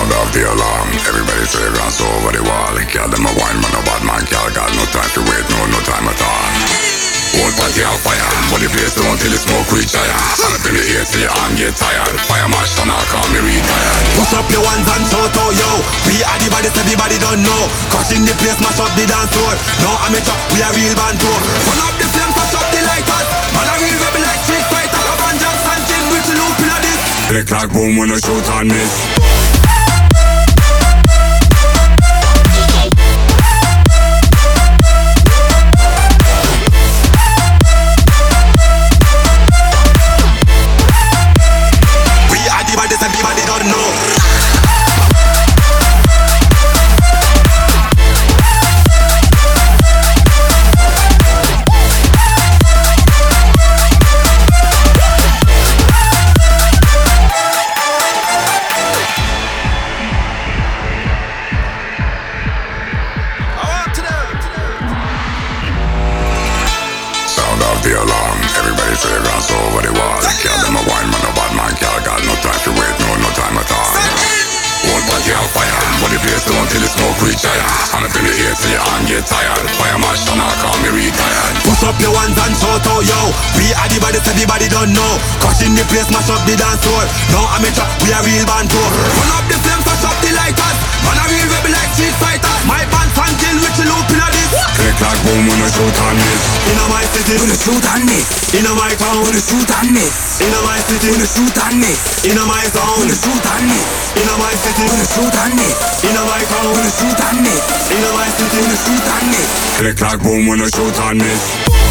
Sound of the alarm, everybody fragrance over the wall. Girl, them a wine, but no bad man, girl, got no time to wait, no time at all. Whole party on fire, but the place don't till the smoke reach higher. Stand up in the air till your arm get tired. Fire march, so now call me retired. Push up your ones and shout out, yo. We are the baddest, everybody don't know. Crushing the place, mash up the dance floor. No amateur, we are real band tour. Turn up the flames, touch up the lighters. Man a real rebel like Street Fighter. Van Jackson, Jim, which loop in a this. Click clack boom when I shoot on miss. Everybody don't know. Sound of the alarm, everybody fragrance over the wall. Girl, them a wine, but no bad man, girl, got no time to wait, no time at all. Whole party on fire, but the place don't till the smoke reach higher. Stand up in the air till your arm get tired. Fire march, so now call me retired. Push up your ones and shout out, yo. We are the baddest, everybody don't know. Crushing the place, mash up the dance floor. No amateur, we are real band tour. Turn up the flames, touch up the lighters. Man a real rebel like Street Fighter. My band fan kill, which loop in a this. Click clack boom when I shoot on miss. Inna my city, when I shoot and miss. Inna my town, when I shoot and miss. Inna my city, when I shoot and miss. Inna my town, when I shoot and miss. Inna my city, when I shoot and miss. Inna my town, when I shoot and miss. Inna my city, when I shoot and miss. Click clack boom when I shoot on miss.